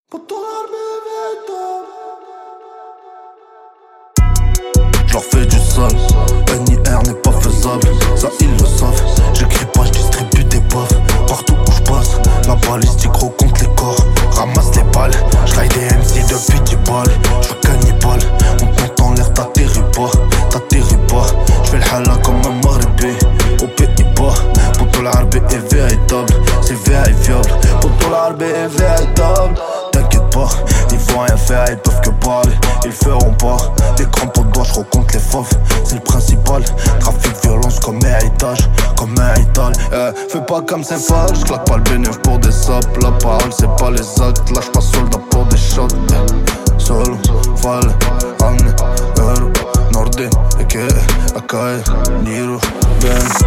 Je leur fais du sale, NIR n'est pas faisable, ça ils le savent. J'écris pas, je distribue des baffes. Partout où je passe, la balistique rencontre les corps. Ramasse les balles, je des MC depuis 10 balles. Je suis cannibale, on compte en l'air, t'atterris pas. Je fais le hala comme un Maghrébi au Pays-Bas. Poto l'Arbi est véritable, c'est vérifiable. Poto l'Arbi est véritable. T'inquiète pas, ils vont rien faire, ils peuvent que parler. Ils feront pas des crampons de doigts, je recompte les fauves. C'est le principal, trafic, violence comme héritage. Fais pas comme c'est fâche, je claque pas le bénéf pour des sapes. La parole c'est pas les actes, lâche pas soldat pour des shots. Solo, Valle, Amne, Euro, Nordin, Eke, Akai, Niro, Ben.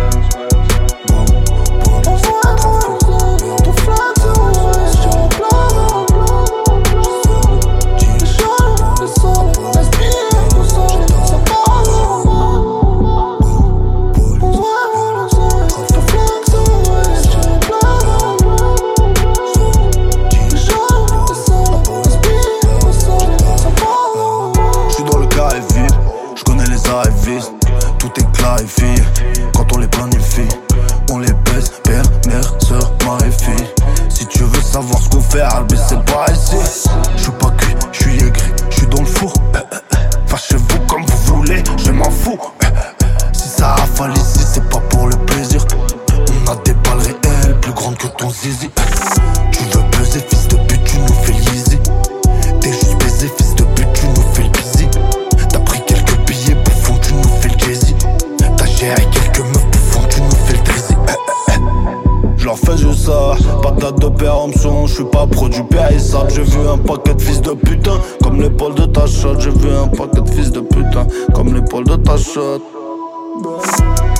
Tout est clarifié quand on les planifie. On les baisse, père, mère, sœur, mari, fille. Si tu veux savoir ce qu'on fait, Arbi, c'est pas ici. Je suis pas cuit, je suis aigri, je suis dans le four. Fâchez-vous comme vous voulez, je m'en fous. Si ça rafale ici, c'est pas pour le plaisir. On a des balles réelles plus grandes que ton zizi. Tu veux baiser, fils de pute, tu nous fais l'easy. T'es juste baisé, fils de pute, tu nous fais le busy. T'as pris quelques billets bouffons, tu nous fais le jay-z. T'as géré quelques meufs bouffons, tu nous fais le drizzy. Je leur fais juste ça, pas de date de péremption. Je suis pas produit périssable. J'ai vu un paquet de fils de putain comme l'épaule de ta chatte. J'ai vu un paquet de fils de putain comme l'épaule de ta chatte.